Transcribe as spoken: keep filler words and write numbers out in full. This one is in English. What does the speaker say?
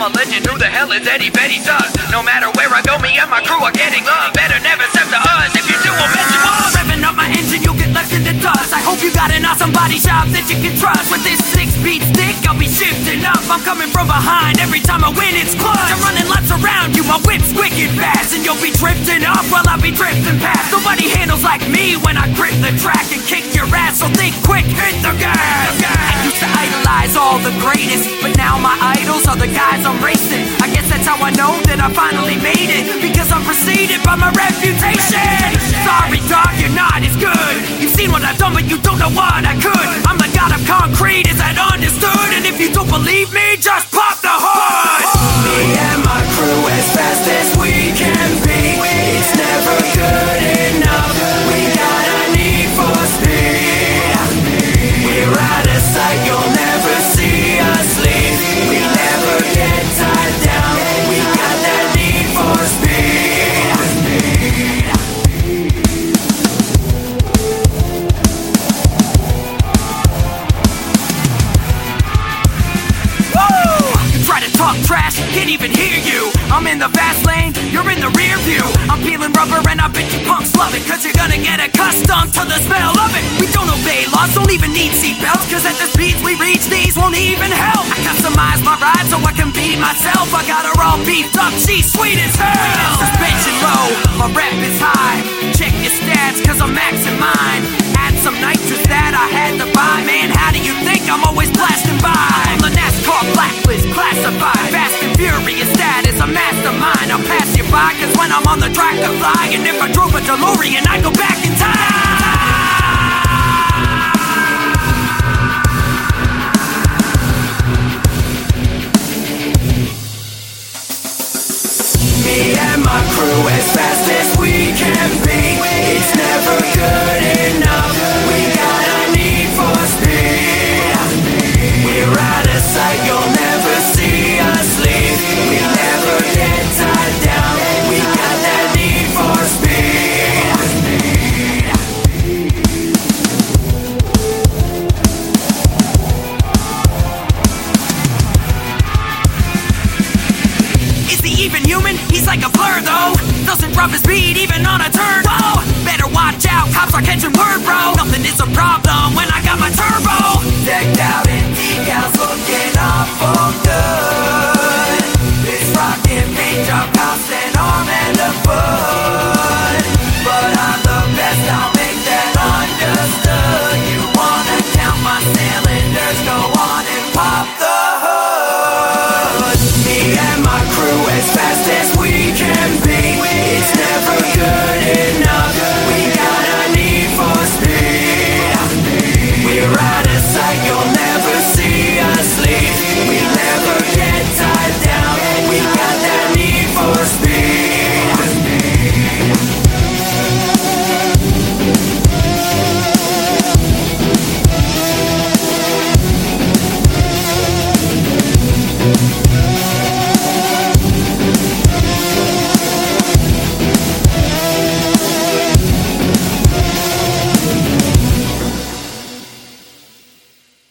a legend, who the hell is Eddie Betty Sus? No matter where I go, me and my crew are getting love. Better never step to us, if you do, we'll mess you up. Revving up my engine, you'll get left in the dust. I hope you got an awesome body shop that you can trust. With this six-beat stick, I'll be shifting up. I'm coming from behind, every time I win it's clutch. I'm running laps around you, my whip's wicked fast. And you'll be drifting up while I'll be drifting past. Nobody handles like me when I grip the track and kick your ass, so think quick, hit the gas. I used to idolize all the greatest, but now my idols are the guys I'm racing. I guess that's how I know that I finally made it, because I'm preceded by my reputation. Sorry dog, you're not as good. You've seen what I've done, but you don't know what I could. I'm the god of concrete, is that understood? And if you don't believe me, just pop the hood. Me and my crew as fast as we can be. It's never good enough. We got a need for speed. We're out of sight, you'll never see us leave. We never get tied down. We got that need for speed. Woo! You try to talk trash, can't even hear you. I'm in the fast lane, you're in the rear view. I'm peeling rubber and I bet you punks love it, cause you're gonna get accustomed to the smell of it. We don't obey laws, don't even need seatbelts, cause at the speeds we reach, these won't even help. I customize my ride so I can be myself. I got her all beefed up, she's sweet as hell. Suspension low, my rep is high. Check your stats, cause I'm maxing mine. Add some nitrous that I had to buy. Man, how do you think I'm always blasting by? I'm on the NASCAR blacklist, classified. Fast and furious, that is a mastermind. I'll pass you by, cause when I'm on the track I fly. And if I drove a DeLorean, I'd go back in time. Me and my crew as fast as we can be. It's never good enough. We got a need for speed. We're out of sight, you'll never see us leave. We never get tied down. We got that need for speed. Is he even human? He's like a blur though. Doesn't drop his speed even on a turn. Whoa, better watch out, cops are catching word, bro. Nothing is a problem when I got my turbo decked out in decals, looking awful good. This rockin' paint job costs an arm and a foot, but I'm the best, I'll make that understood. You wanna count my cylinders, go on and pop the hood. Me and my crew as fast as we can be. It's never good enough. We got a need for speed. We're out of sight, you'll never